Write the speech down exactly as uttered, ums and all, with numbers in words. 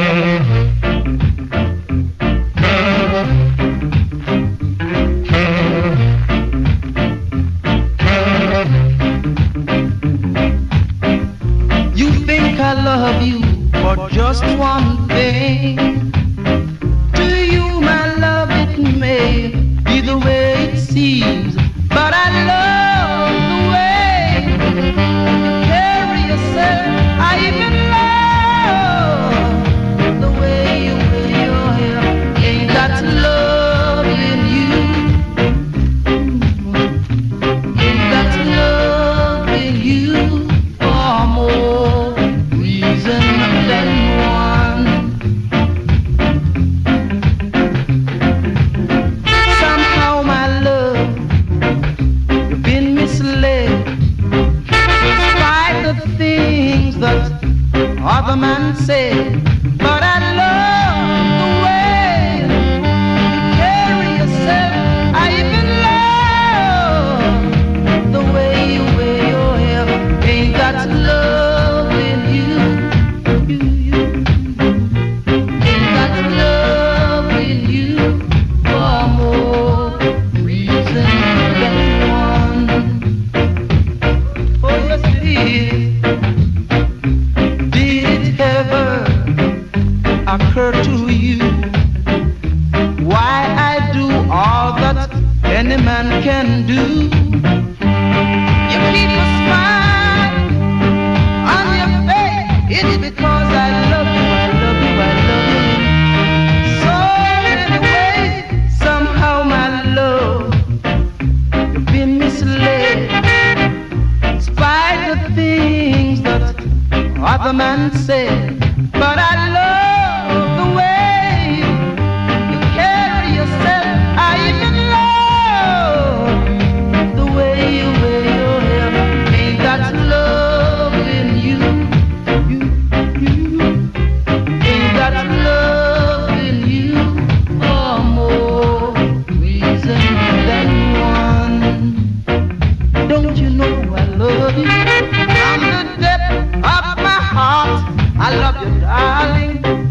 You think I love you for just one thing. To you, my love, it may be the way it seems, but I love the way you carry yourself. I even love the way you wear your hair. Ain't got love in you. Ain't got love in you for more reason than one. Somehow, my love, you've been misled, despite the things that other men say. But I love the way you carry yourself. I even love the way you wear your hair. Ain't got love in you. You, you. Ain't got love in you for more reason than one. Oh, yes, it is. Did it ever occur to you why I do all that any man can do? You keep a smile on your face. It's because I love you, I love you, I love you. So many ways, somehow, my love, you've been misled, despite the things that other men say. But I love the way you carry yourself. I even love the way you wear your hair. Ain't got love in you. You, you. Ain't got love in you for more reason than one. Don't you know I love you? From the depth of my heart, I love you, darling.